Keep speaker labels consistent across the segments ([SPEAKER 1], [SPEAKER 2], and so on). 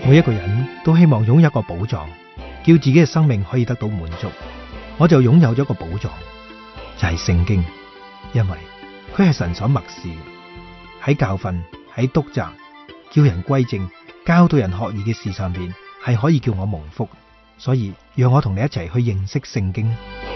[SPEAKER 1] 每一個人都希望擁有一個寶藏，叫自己嘅生命可以得到滿足。我就擁有咗個寶藏，就係聖經，因為佢係神所默示，喺教訓、喺督責、叫人歸正、教導人學義嘅事上邊，係可以叫我蒙福。所以讓我同你一齊去認識聖經。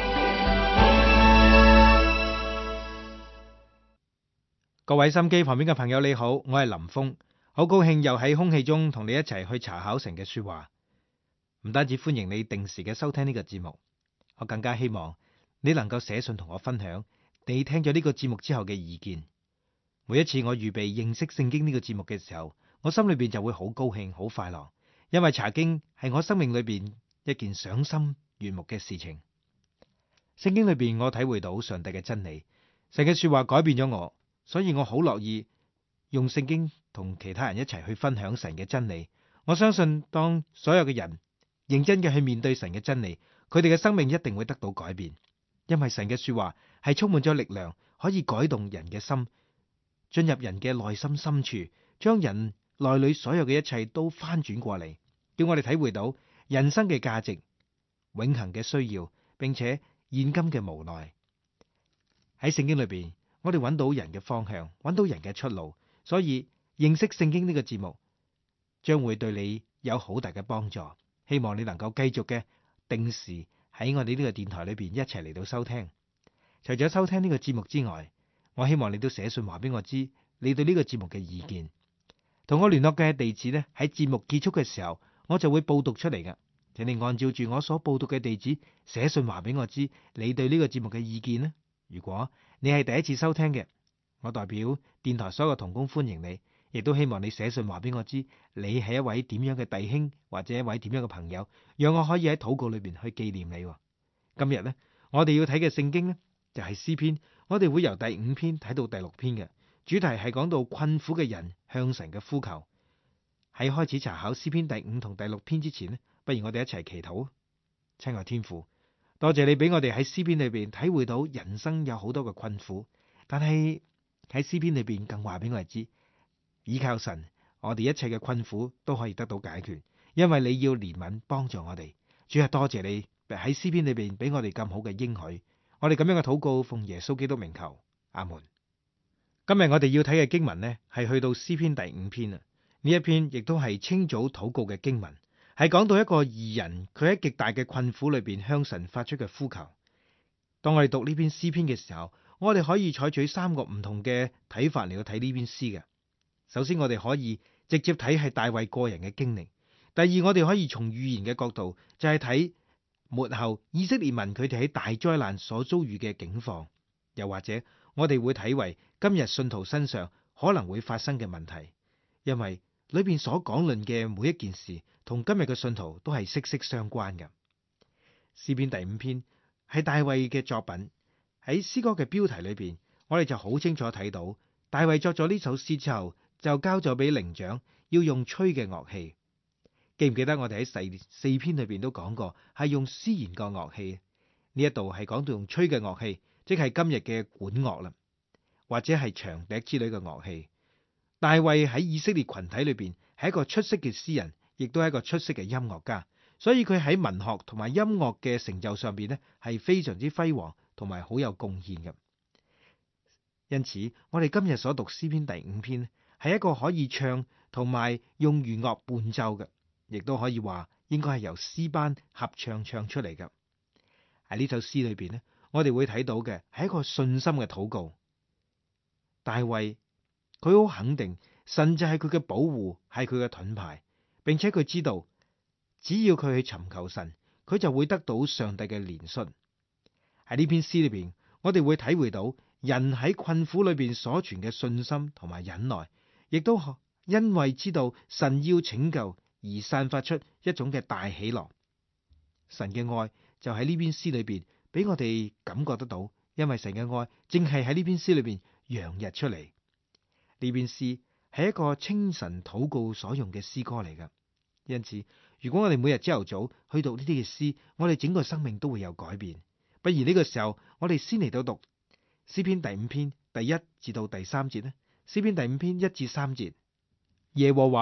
[SPEAKER 1] 各位心機旁邊嘅朋友你好，我係林峰，好高興又喺空氣中同你一齊去查考神嘅說話。唔單止歡迎你定時嘅收聽呢個節目，我更加希望你能夠寫信同我分享你聽咗呢個節目之後嘅意見。每一次我預備認識聖經呢個節目嘅時候，我心裏邊就會好高興、好快樂，因為查經係我生命裏邊一件賞心悅目嘅事情。聖經裏邊我體會到上帝嘅真理，神嘅說話改變咗我，所以我好樂意用聖經同其他人一齊去分享神嘅真理。我相信當所有嘅人認真嘅去面對神嘅真理，佢哋嘅生命一定會得到改變，因為神嘅說話係充滿咗力量，可以改動人嘅心，進入人嘅內心深處，將人內裏所有嘅一切都翻轉過嚟，叫我哋體會到人生嘅價值、永恆嘅需要，並且現今嘅無奈。喺聖經裏邊，我哋揾到人嘅方向，揾到人嘅出路，所以認識聖經呢個節目將會對你有好大嘅幫助。希望你能夠繼續嘅定時喺我哋呢個電台裏邊一齊嚟到收聽。除咗收聽呢個節目之外，我希望你都寫信話俾我知你對呢個節目嘅意見。同我聯絡嘅地址呢，喺節目結束嘅時候我就會報讀出嚟㗎。請你按照住我所報讀嘅地址寫信話俾我知你對呢個節目嘅意見呢。如果你係第一次收聽嘅，我代表電台所有同工歡迎你，亦都希望你寫信話俾我知你係一位點樣嘅弟兄或者一位點樣嘅朋友，讓我可以喺禱告裏邊去紀念你。今日呢，我哋要睇嘅聖經呢，就係詩篇，我哋會由第5篇睇到第6篇嘅主題係講到困苦嘅人向神嘅呼求。喺開始查考詩篇第5同第6篇之前呢，不如我哋一齊祈禱。親愛天父，多謝你俾我哋喺詩篇裏邊體會到人生有好多嘅困苦，但係喺詩篇裏邊更話俾我哋知，依靠神，我哋一切嘅困苦都可以得到解決，因為你要憐憫幫助我哋。主啊，多謝你喺詩篇裏邊俾我哋咁好嘅應許，我哋咁樣嘅禱告奉耶穌基督名求，阿門。今日我哋要睇嘅經文呢，係去到詩篇第5篇啊。呢一篇亦都係清早禱告嘅經文，係講到一個義人佢喺極大嘅困苦裏邊向神發出嘅呼求。當我哋讀呢篇詩篇嘅時候，我哋可以採取3個唔同嘅睇法嚟到睇呢篇詩嘅。首先，我哋可以直接睇係大衛個人嘅經歷。第二，我哋可以從預言嘅角度，就係睇末後以色列民佢哋喺大災難所遭遇嘅境況。又或者，我哋會睇為今日信徒身上可能會發生嘅問題，因為裏邊所講論嘅每一件事，同今日嘅信徒都係息息相關嘅。詩篇第5篇係大衛嘅作品，喺詩歌嘅標題裏邊，我哋就好清楚睇到，大衛作咗呢首詩之後，就交咗俾伶長，要用吹嘅樂器。記唔記得我哋喺第4篇裏邊都講過，係用絲弦個樂器。呢一度係講到用吹嘅樂器，即係今日嘅管樂啦，或者係長笛之類嘅樂器。大衛喺以色列群體裏邊係一個出色嘅詩人，亦都係一個出色嘅音樂家，所以佢喺文學同埋音樂嘅成就上邊呢，係非常之輝煌同埋好有貢獻嘅。因此，我哋今日所讀詩篇第5篇係一個可以唱同埋用弦樂伴奏嘅，亦都可以話應該係由詩班合唱唱出嚟嘅。喺呢首詩裏邊呢，我哋會睇到嘅係一個信心嘅禱告。大衛佢好肯定神就係佢嘅保護，係佢嘅盾牌，並且佢知道只要佢去尋求神，佢就會得到上帝嘅憐恤。喺呢篇詩裏邊，我哋會體會到人喺困苦裏邊所存嘅信心同埋忍耐，亦都因為知道神要拯救而散發出一種嘅大喜樂。神嘅愛就喺呢篇詩裏邊俾我哋感覺得到，因為神嘅愛正係喺呢篇詩裏邊洋溢出嚟。呢篇詩係一個清晨禱告所用嘅詩歌嚟㗎，因此如果我哋每日朝頭早去讀呢啲嘅詩，我哋整個生命都會有改變。不如呢個時候，我哋先嚟到讀詩篇第5篇第1至到第3節呢。詩篇第5篇1至3節：耶和華，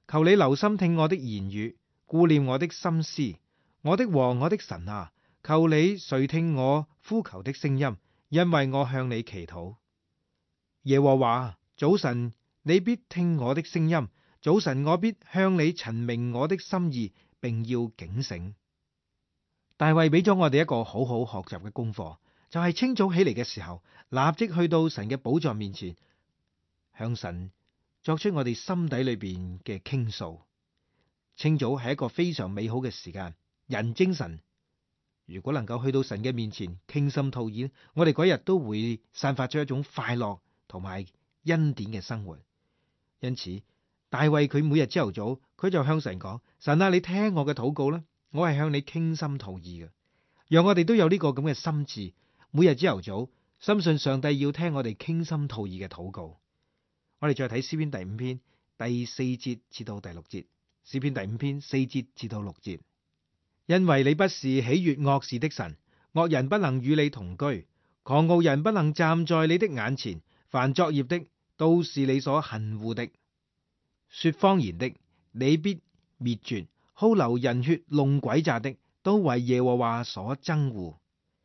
[SPEAKER 1] 求你留心聽我的言語，顧念我的心思。我的王，我的神啊，求你垂聽我呼求的聲音，因為我向你祈禱。耶和華，早晨你必聽我的聲音，早晨我必向你陳明我的心意，並要警醒。大衛俾咗我哋一個好好學習嘅功課，就係清早起嚟嘅時候，立即去到神嘅寶座面前，向神作出我哋心底裏邊嘅傾訴。清早係一個非常美好嘅時間，人精神。如果能夠去到神嘅面前傾心吐意，我哋嗰日都會散發出一種快樂同埋恩典嘅生活。因此，大衛佢每日朝頭早，佢就向神講：神啊，你聽我嘅禱告啦，我係向你傾心吐意嘅。讓我哋都有呢個咁嘅心志，每日朝頭早，深信上帝要聽我哋傾心吐意嘅禱告。我哋再睇詩篇第5篇第4節至到第6節。詩篇第5篇4節至到6節。因為你不是喜悅惡事的神，惡人不能與你同居，狂傲人不能站在你的眼前，凡作孽的都是你所恨惡的，說謊言的你必滅絕，好流人血弄詭詐的都為耶和華所憎惡。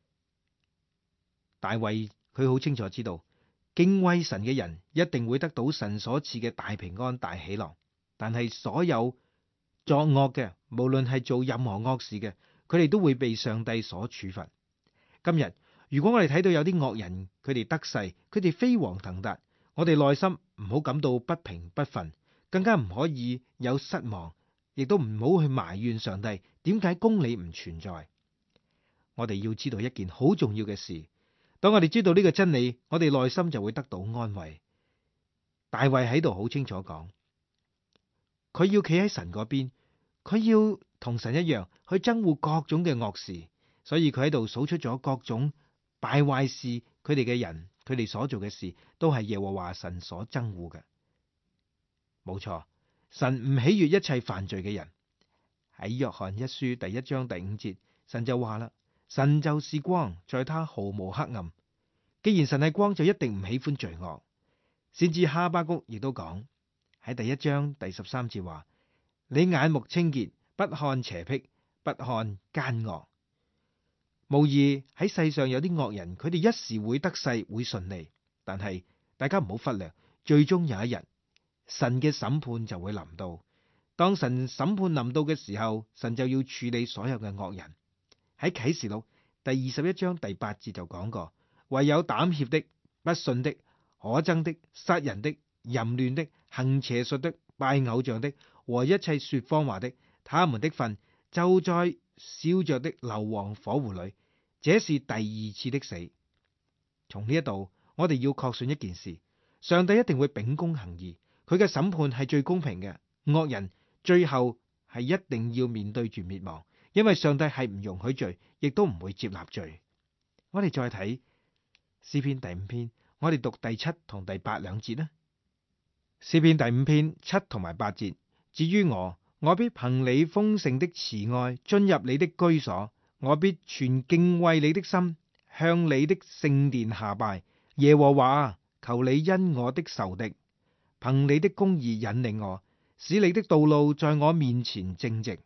[SPEAKER 1] 大衛佢好清楚知道，敬畏神嘅人一定會得到神所賜嘅大平安、大喜樂，但係所有作惡嘅，無論係做任何惡事嘅，佢哋都會被上帝所處罰。今日如果我哋睇到有啲惡人，佢哋得勢，佢哋飛黃騰達，我哋內心唔好感到不平不忿，更加唔可以有失望，亦都唔好去埋怨上帝點解公理唔存在。我哋要知道一件好重要嘅事，當我哋知道呢個真理，我哋內心就會得到安慰。大衛喺度好清楚講，佢要企喺神嗰邊，佢要同神一樣去憎惡各種嘅惡事，所以佢喺度數出咗各種敗壞事，佢哋嘅人，佢哋所做嘅事都係耶和華神所憎惡嘅。冇錯，神唔喜悅一切犯罪嘅人。喺約翰一書第1章第5節，神就話啦：神就是光，在他毫無黑暗。既然神係光，就一定唔喜歡罪惡。先知哈巴谷亦都講喺第1章第13節話：你眼目清潔，不看邪僻，不看奸惡。無疑喺世上有啲惡人，佢哋一時會得勢會順利，但係大家唔好忽略，最終有一日神嘅審判就會臨到。當神審判臨到嘅時候，神就要處理所有嘅惡人。喺啟示錄第21章第8節就講過：唯有膽怯的、不信的、可憎的、殺人的、淫亂的、行邪術的、拜偶像的和一切說謊話的，他們的份就在燒着的硫磺火湖裏。這是第2次的死。從呢一度，我哋要確信一件事：上帝一定會秉公行義，佢嘅審判係最公平嘅。惡人最後係一定要面對住滅亡，因為上帝係唔容許罪，亦都唔會接納罪。我哋再睇詩篇第5篇，我哋讀第7同第8兩節啦。詩篇第5篇7同埋8節：至於我必憑你豐盛的慈愛進入你的居所。我必存敬畏你的心，向你的聖殿下拜。耶和華，求你因我的仇敵，憑你的公義引領我，使你的道路在我面前正直。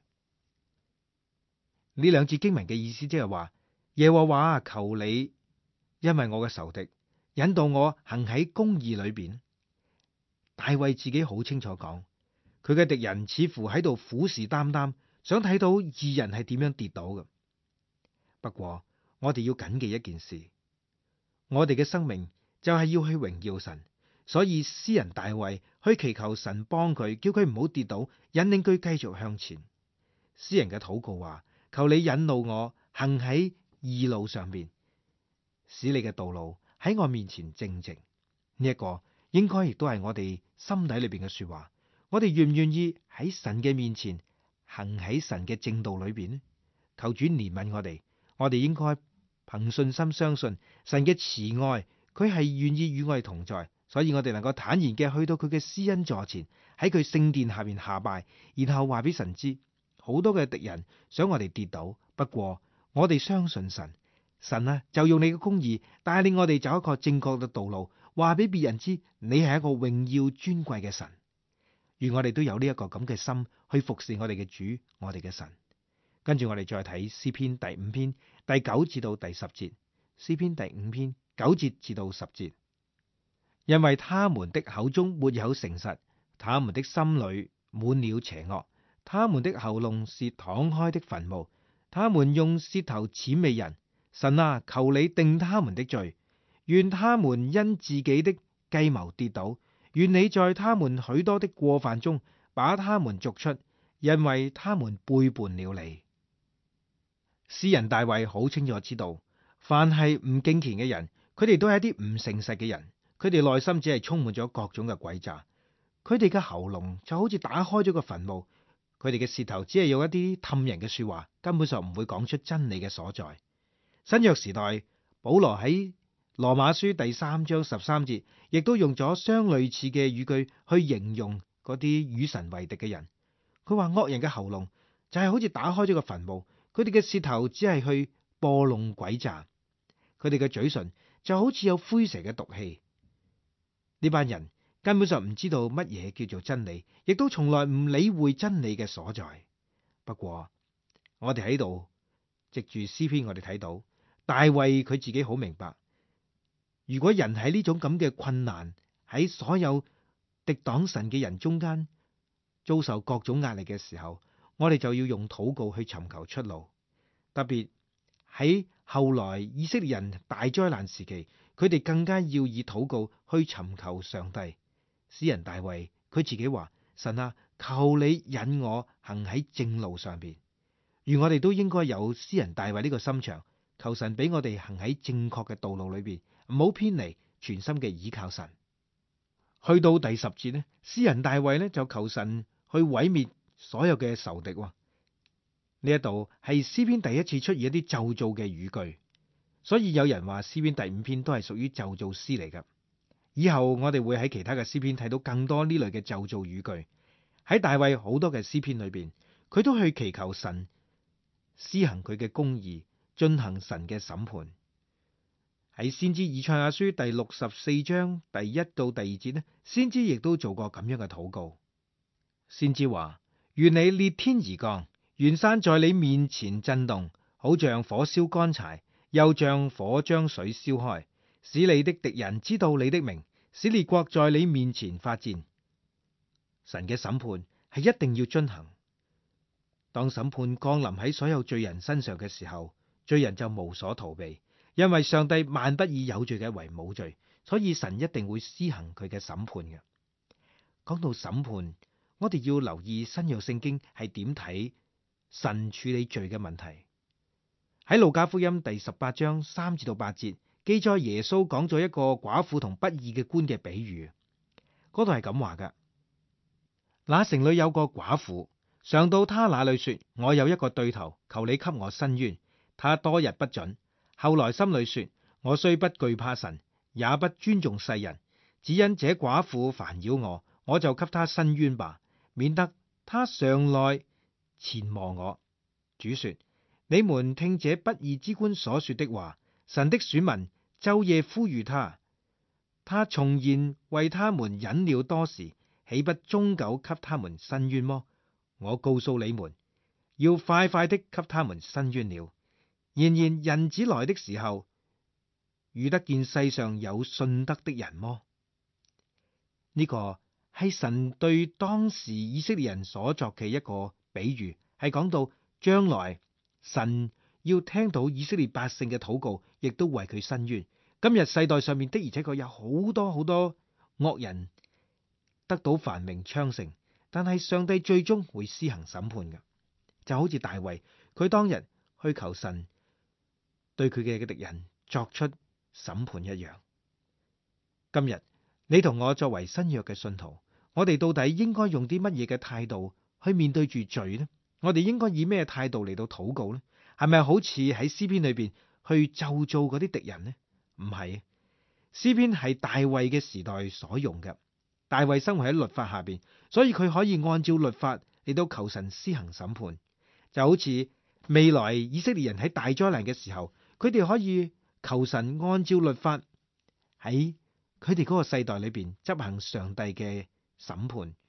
[SPEAKER 1] 呢兩節經文嘅意思即係話，耶和華，求你因為我嘅仇敵，引導我行喺公義裏邊。大衛自己好清楚講，佢嘅敵人似乎喺度虎視眈眈，想睇到義人係點樣跌倒嘅。不過我哋要謹記一件事，我哋嘅生命就係要去榮耀神，所以詩人大衛去祈求神幫佢，叫佢唔好跌倒，引領佢繼續向前。詩人嘅禱告話：求你引導我行喺義路上面，使你嘅道路喺我面前正直。呢一個應該亦都係我哋心底裏邊嘅說話。我哋願唔願意喺神嘅面前行喺神嘅正道裏邊呢？求主憐憫我哋。我哋應該憑信心相信神嘅慈愛，佢係願意與我哋同在，所以我哋能夠坦然嘅去到佢嘅施恩座前，喺佢聖殿下面下拜，然後話俾神知，好多嘅敵人想我哋跌倒，不過我哋相信神，神啊就用你嘅公義帶領我哋走一個正確嘅道路，話俾別人知你係一個榮耀尊貴嘅神。 願我哋都有呢一個咁嘅心去服侍我哋嘅主，我哋嘅神。跟住我哋再睇詩篇第5篇第9至到第10節。詩篇第5篇9節至到10節，因為他們的口中沒有誠實，他們的心裏滿了邪惡，他們的喉嚨是敞開的墳墓，他們用舌頭諂媚人。神啊，求你定他們的罪，願他們因自己的計謀跌倒，願你在他們許多的過犯中把他們逐出，因為他們背叛了你。詩人大衛好清楚知道，凡係唔敬虔嘅人，佢哋都係一啲唔誠實嘅人，佢哋內心只係充滿咗各種嘅詭詐，佢哋嘅喉嚨就好似打開咗個墳墓，佢哋嘅舌頭只係用一啲氹人嘅說話，根本上唔會講出真理嘅所在。新約時代，保羅喺羅馬書第3章13節，亦都用咗相類似嘅語句去形容嗰啲與神為敵嘅人。佢話惡人嘅喉嚨就係好似打開咗個墳墓，佢哋嘅舌頭只係去播弄詭詐，佢哋嘅嘴唇就好似有虺蛇嘅毒氣。呢班人根本上唔知道乜嘢叫做真理，亦都從來唔理會真理嘅所在。不過我哋喺度藉住詩篇，我哋睇到大衛佢自己好明白，如果人喺呢種咁嘅困難，喺所有敵擋神嘅人中間遭受各種壓力嘅時候，我哋就要用禱告去尋求出路。特別喺後來以色列人大災難時期，佢哋更加要以禱告去尋求上帝。詩人大衛佢自己話：神啊，求你引我行喺正路上邊。而我哋都應該有詩人大衛呢個心腸，求神俾我哋行喺正確嘅道路裏邊，唔好偏離，全心嘅倚靠神。去到第10節呢，詩人大衛呢就求神去毀滅所有嘅仇敵。呢一度係詩篇第一次出現一啲咒詛嘅語句，所以有人話詩篇第5篇都係屬於咒詛詩嚟噶。以後我哋會喺其他嘅詩篇睇到更多呢類嘅咒詛語句。喺大衛好多嘅詩篇裏邊，佢都去祈求神施行佢嘅公義，進行神嘅審判。喺先知以賽亞書第64章第1到第2節呢，先知亦都做過咁樣嘅禱告。先知話：願你裂天而降，願山在你面前震動，好像火燒乾柴，又像火將水燒開，使你的敵人知道你的名，使列國在你面前發顫。神嘅審判係一定要遵行。當審判降臨喺所有罪人身上嘅時候，罪人就無所逃避，因為上帝萬不以有罪嘅為冇罪，所以神一定會施行佢嘅審判嘅。講到審判，我哋要留意新約聖經係點睇神處理罪嘅問題。喺路加福音第18章3至到8節，記載耶穌講咗一個寡婦同不義嘅官嘅比喻。嗰度係咁話噶：那城裏有個寡婦，上到他那裏說：我有一個對頭，求你給我伸冤。他多日不准，後來心裏說：我雖不懼怕神，也不尊重世人，只因這寡婦煩擾我，我就給他伸冤吧，免得他常來纏磨我。主說：你們聽這不義之官所說的話，神的選民晝夜呼籲他，他從前為他們忍了多時，豈不終久給他們伸冤麼？我告訴你們，要快快的給他們伸冤了。然而人子來的時候，遇得見世上有信德的人麼？呢個係神對當時以色列人所作嘅一個比喻，係講到將來神要聽到以色列百姓嘅禱告，亦都為佢伸冤。今日世代上面的而且確有好多好多惡人得到繁榮昌盛，但係上帝最終會施行審判嘅，就好似大衛佢當日去求神對佢嘅敵人作出審判一樣。今日你同我作為新約嘅信徒，我哋到底應該用啲乜嘢嘅態度去面對住罪呢？我哋應該以咩態度嚟到禱告呢？係咪好似喺詩篇裏邊去咒詛嗰啲敵人呢？唔係，詩篇係大衛嘅時代所用嘅。大衛生活喺律法下邊，所以佢可以按照律法嚟到求神施行審判。就好似未來以色列人喺大災難嘅時候，佢哋可以求神按照律法喺佢哋嗰個世代裏邊執行上帝嘅審判。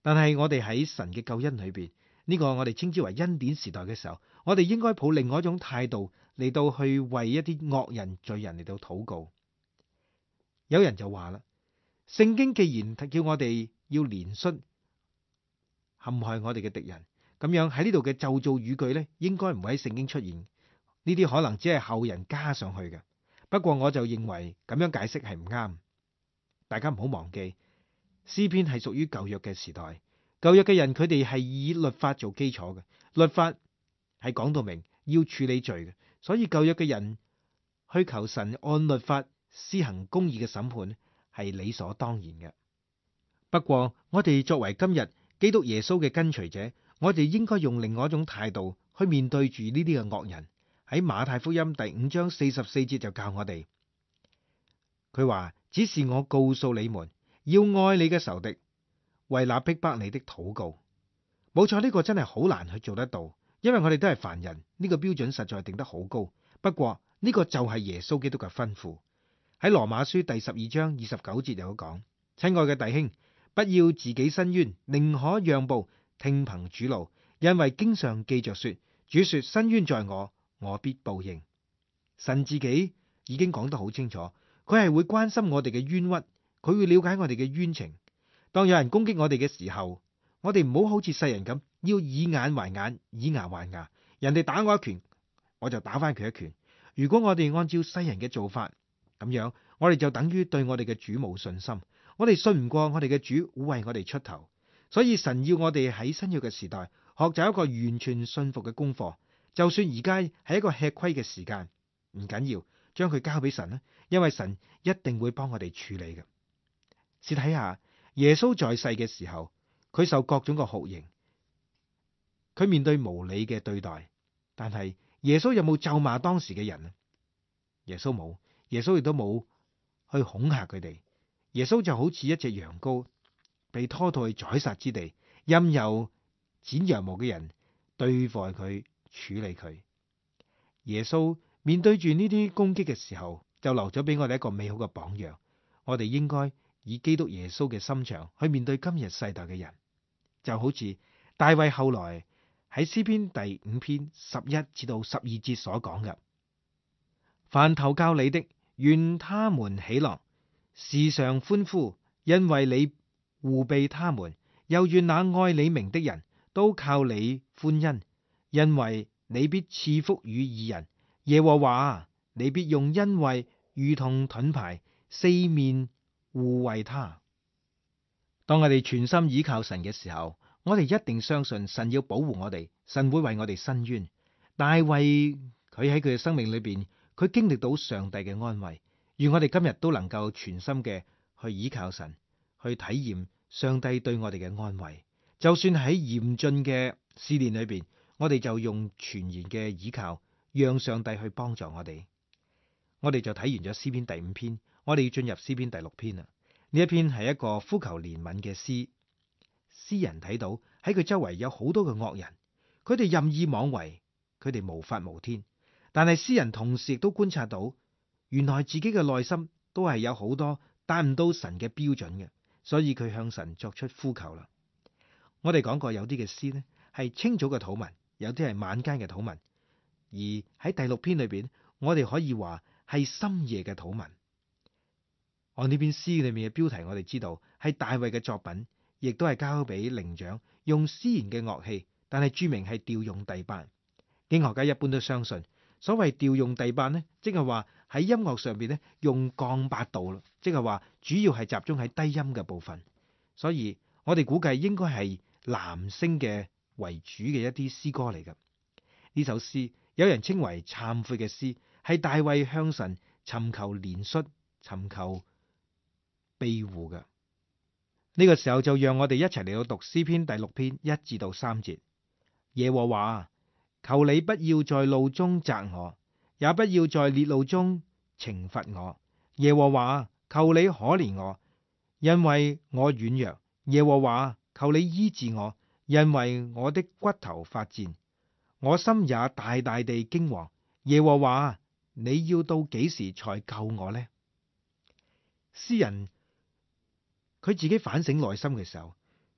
[SPEAKER 1] 但係我哋喺神嘅救恩裏邊，呢個我哋稱之為恩典時代嘅時候，我哋應該抱另外一種態度嚟到去為一啲惡人罪人嚟到禱告。有人就話啦，聖經既然叫我哋要憐恤陷害我哋嘅敵人，咁樣喺呢度嘅咒詛語句呢，應該唔會喺聖經出現，呢啲可能只係後人加上去嘅。不過我就認為咁樣解釋係唔啱。大家唔好忘記，詩篇係屬於舊約嘅時代，舊約嘅人佢哋係以律法做基礎嘅，律法係講到明要處理罪嘅，所以舊約嘅人去求神按律法施行公義嘅審判係理所當然嘅。不過我哋作為今日基督耶穌嘅跟隨者，我哋應該用另外一種態度去面對住呢啲嘅惡人。喺馬太福音第5章44節就教我哋，佢話：只是我告訴你們，要愛你嘅仇敵，為那逼迫你的禱告。冇錯，呢個真係好難去做得到，因為我哋都係凡人，呢個標準實在定得好高。不過呢個就係耶穌基督嘅吩咐。喺羅馬書第12章29節有講：親愛嘅弟兄，不要自己申冤，寧可讓步，聽憑主怒，因為經上記着說：主說，申冤在我，我必報應。神自己已經講得好清楚，佢係會關心我哋嘅冤屈，佢會了解我哋嘅冤情。當有人攻擊我哋嘅時候，我哋唔好好似世人咁，要以眼還眼，以牙還牙。人哋打我一拳，我就打翻佢一拳。如果我哋按照世人嘅做法，咁樣我哋就等於對我哋嘅主冇信心。我哋信唔過我哋嘅主會為我哋出頭，所以神要我哋喺新約嘅時代學習一個完全信服嘅功課。就算而家係一個吃虧嘅時間，唔緊要，將佢交俾神啦，因為神一定會幫我哋處理嘅。試睇下耶穌在世嘅時候，佢受各種嘅酷刑，佢面對無理嘅對待，但係耶穌有冇咒罵當時嘅人啊？耶穌冇，耶穌亦都冇去恐嚇佢哋。耶穌就好似一隻羊羔被拖到去宰殺之地，任由剪羊毛嘅人對付佢，處理佢。耶穌面對住呢啲攻擊嘅時候，就留咗俾我哋一個美好嘅榜樣。我哋應該以基督耶穌嘅心腸去面對今日世代嘅人，就好似大衛後來喺詩篇第5篇11至到12節所講嘅：凡投靠你的，願他們喜樂，時常歡呼，因為你護庇他們；又願那愛你名的人都靠你歡欣，因為你必賜福與義人。耶和華，你必用恩惠如同盾牌，四面護衛他。當我哋全心倚靠神嘅時候，我哋一定相信神要保護我哋，神會為我哋伸冤。大衛佢喺佢嘅生命裏邊，佢經歷到上帝嘅安慰。願我哋今日都能夠全心嘅去倚靠神，去體驗上帝對我哋嘅安慰。就算喺嚴峻嘅試煉裏邊，我哋就用全然嘅倚靠，讓上帝去幫助我哋。我哋就睇完咗詩篇第5篇，我哋要進入詩篇第6篇啦。呢一篇係一個呼求憐憫嘅詩。詩人睇到喺佢周圍有好多嘅惡人，佢哋任意妄為，佢哋無法無天。但係詩人同時亦都觀察到，原來自己嘅內心都係有好多達唔到神嘅標準嘅，所以佢向神作出呼求啦。我哋講過有啲嘅詩呢係清早嘅禱文，有啲係晚間嘅禱文，而喺第6篇裏邊，我哋可以話係深夜嘅禱文。按呢篇詩裏面嘅標題，我哋知道係大衛嘅作品，亦都係交俾伶長用絲弦嘅樂器，但係注明係調用第八。經學家一般都相信，所謂調用第八呢，即係話喺音樂上邊呢用降八度咯，即係話主要係集中喺低音嘅部分。所以我哋估計應該係男聲嘅為主嘅一啲詩歌嚟㗎。呢首詩有人稱為懺悔嘅詩，係大衛向神尋求憐恤、尋求庇護嘅。呢個時候就讓我哋一齊嚟到讀詩篇第6篇1至到3節。耶和華，求你不要在怒中責我，也不要在烈怒中懲罰我。耶和華，求你可憐我，因為我軟弱。耶和華，求你醫治我，因為我的骨頭發戰，我心也大大地驚惶。耶和華，你要到幾時才救我呢？詩人佢自己反省內心嘅時候，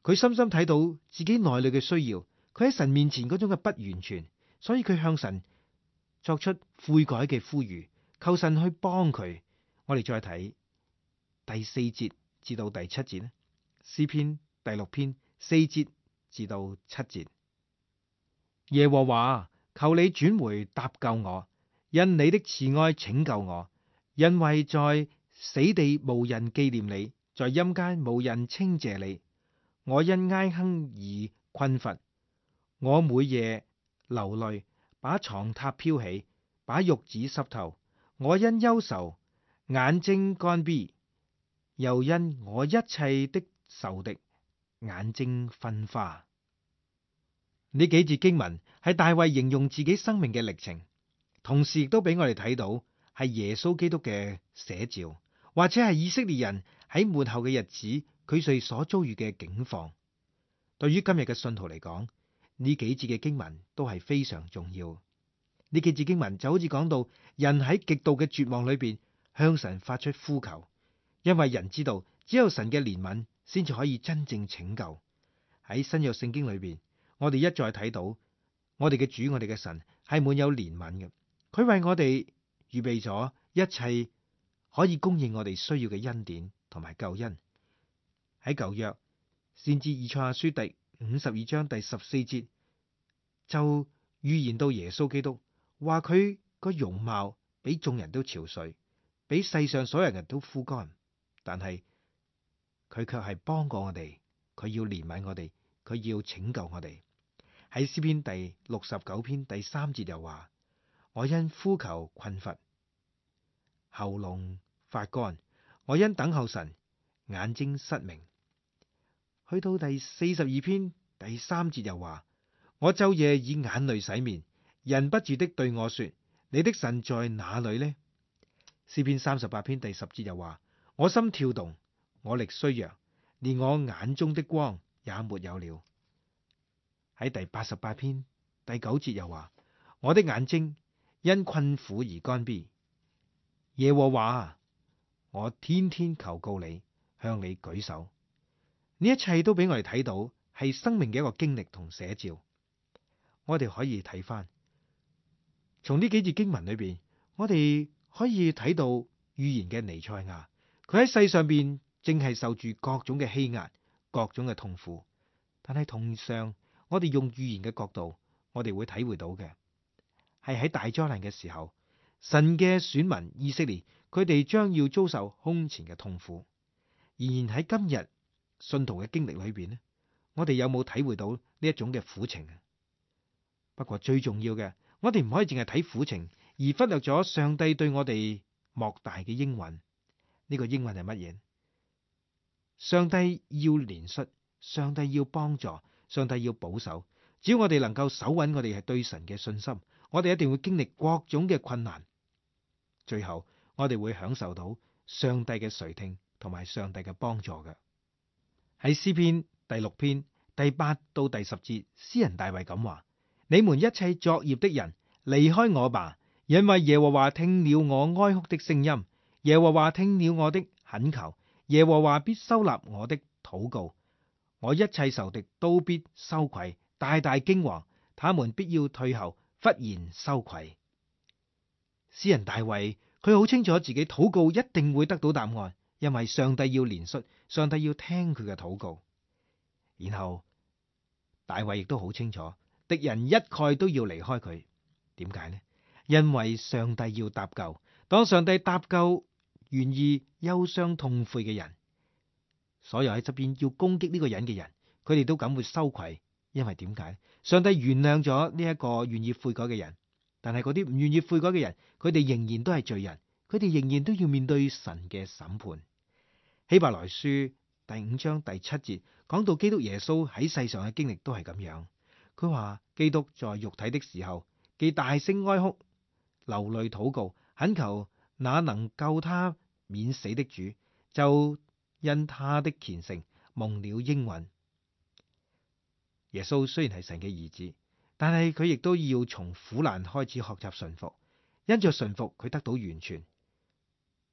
[SPEAKER 1] 佢深深睇到自己內裏嘅需要，佢喺神面前嗰種嘅不完全，所以佢向神作出悔改嘅呼籲，求神去幫佢。我哋再睇第4節至到第7節咧，詩篇第6篇4節至到7節。耶和華，求你轉回搭救我，因你的慈愛拯救我，因為在死地無人紀念你，在陰間無人稱謝你。我因唉哼而困乏，我每夜流淚，把床榻飄起，把褥子濕透。我因憂愁眼睛乾癟，又因我一切的仇敵眼睛昏花。呢幾節經文係大衛形容自己生命嘅歷程，同時亦都俾我哋睇到係耶穌基督嘅寫照，或者係以色列人喺末後嘅日子佢哋所遭遇嘅境況。對於今日嘅信徒嚟講，呢幾節嘅經文都係非常重要。呢幾節經文就好似講到人喺極度嘅絕望裏邊向神發出呼求，因為人知道只有神嘅憐憫先至可以真正拯救。喺新約聖經裏邊，我哋一再睇到我哋嘅主，我哋嘅神係滿有憐憫嘅，佢為我哋預備咗一切可以供應我哋需要嘅恩典同埋救恩。喺舊約先知以賽亞書第52章第14節就預言到耶穌基督，話佢個容貌比眾人都憔悴，比世上所有人都枯乾，但係佢卻係幫過我哋，佢要憐憫我哋，佢要拯救我哋。喺詩篇第69篇第3節又話：我因呼求困乏，喉嚨發乾；我因等候神，眼睛失明。去到第42篇第3節又話：我晝夜以眼淚洗面，人不住的對我說：你的神在哪裏呢？詩篇38篇第10節又話：我心跳動，我力衰弱，連我眼中的光也沒有了。喺第88篇第9節又話：我的眼睛因困苦而乾癟。耶和華，我天天求告你，向你舉手。呢一切都俾我哋睇到係生命嘅一個經歷同寫照。我哋可以睇翻，從呢幾節經文裏邊，我哋可以睇到預言嘅彌賽亞，佢喺世上邊正係受住各種嘅欺壓、各種嘅痛苦，但係同上。我哋用預言嘅角度，我哋會體會到嘅係喺大災難嘅時候，神嘅選民以色列，佢哋將要遭受空前嘅痛苦。然而喺今日信徒嘅經歷裏邊咧，我哋有冇體會到呢一種嘅苦情啊？不過最重要嘅，我哋唔可以淨係睇苦情，而忽略咗上帝對我哋莫大嘅應允。呢個應允係乜嘢？上帝要憐恤，上帝要幫助。上帝要保守，只要我哋能夠守穩我哋係對神嘅信心，我哋一定會經歷各種嘅困難。最後我哋會享受到上帝嘅垂聽同埋上帝嘅幫助嘅。喺詩篇第6篇第8到第10節，詩人大衛咁話：你們一切作孽的人，離開我吧，因為耶和華聽了我哀哭的聲音，耶和華聽了我的懇求，耶和華必收納我的禱告。我一切仇敵都必羞愧，大大驚惶，他們必要退後，忽然羞愧。詩人大衛佢好清楚自己禱告一定會得到答案，因為上帝要憐恤，上帝要聽佢嘅禱告。然後大衛亦都好清楚，敵人一概都要離開佢。點解呢？因為上帝要搭救，當上帝搭救願意憂傷痛悔嘅人，所有喺側邊要攻擊呢個人嘅人，佢哋都感會羞愧，因為點解？上帝原諒咗呢一個願意悔改嘅人，但係嗰啲唔願意悔改嘅人，佢哋仍然都係罪人，佢哋仍然都要面對神嘅審判。希伯來書第5章第7節講到基督耶穌喺世上嘅經歷都係咁樣，佢話基督在肉體的時候，既大聲哀哭，流淚禱告，懇求那能救他免死的主，就因他的虔誠蒙了應允。耶穌雖然係神嘅兒子，但係佢亦都要從苦難開始學習順服，因着順服佢得到完全，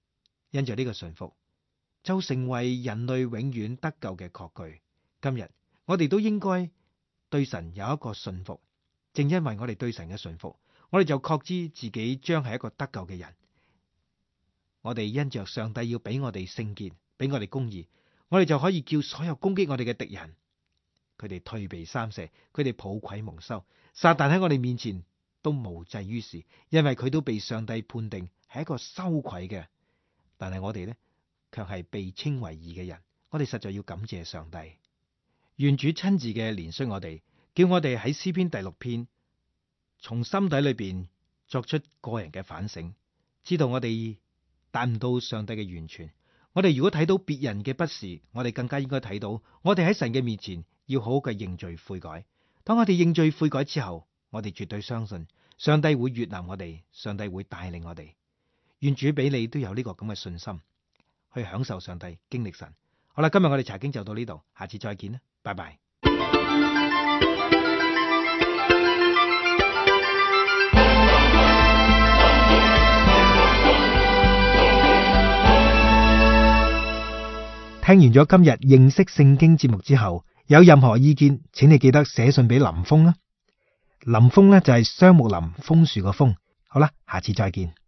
[SPEAKER 1] 因着呢個順服就成為人類永遠得救嘅確據。今日我哋都應該對神有一個信服。正因為我哋對神嘅信服，我哋就確知自己將係一個得救嘅人。我哋因着上帝要俾我哋聖潔，俾我哋公義，我哋就可以叫所有攻擊我哋嘅敵人，佢哋退避三舍，佢哋抱愧蒙羞。撒旦喺我哋面前都無濟於事，因為佢都被上帝判定係一個羞愧嘅。但係我哋呢，卻係被稱為義嘅人。我哋實在要感謝上帝。願主親自嘅憐恤我哋，叫我哋喺詩篇第6篇從心底裏邊作出個人嘅反省，知道我哋達唔到上帝嘅完全。我哋如果睇到別人嘅不是，我哋更加應該睇到我哋喺神嘅面前要好好嘅認罪悔改。當我哋認罪悔改之後，我哋絕對相信上帝會悅納我哋，上帝會帶領我哋。願主俾你都有呢個咁嘅信心，去享受上帝，經歷神。好啦，今日我哋查經就到呢度，下次再見啦，拜拜。聽完咗今日認識聖經節目之後，有任何意見，請你記得寫信俾林峰啦。林峰呢就係雙木林楓樹個楓。好啦，下次再見。